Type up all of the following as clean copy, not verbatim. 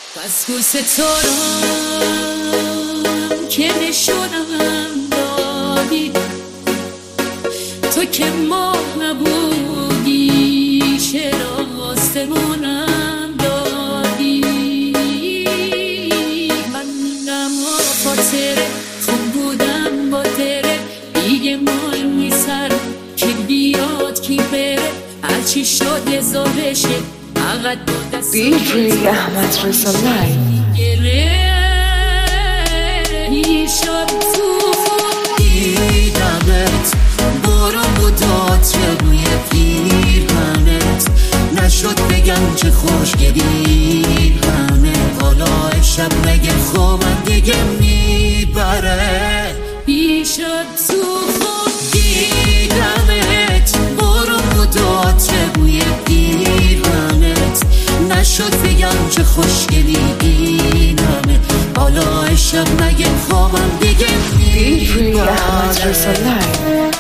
پس گل ستارم که نشونم دادی، تو که ماه نبودی چرا آسمونم دادی. منم خاطره خوب بودم با تره، دیگه مال نیستم که بیاد کی بره، هرچی شد لذابشه فقط با دست DJ احمد رضا لایو. شب تو دیدمت، بارون بود عطر روی پیرهنت، نشد بگم چه خوشگلی همه، حالا شب مگه خوابم دیگه میبره. دیشب تو خواب دیدمت، بارون بود عطر روی پیرهنت، نشد بگم چه خوشگلی این همه، حالا شب مگه خوابم دیگه DJ احمد رضا لایو.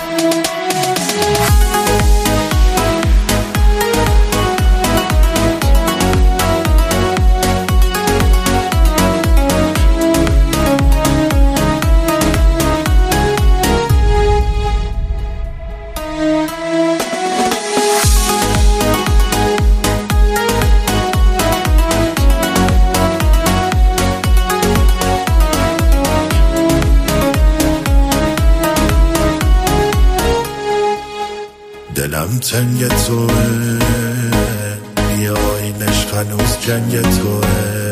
دلم تنگ توه، بیاینش هنوز جنگ توه،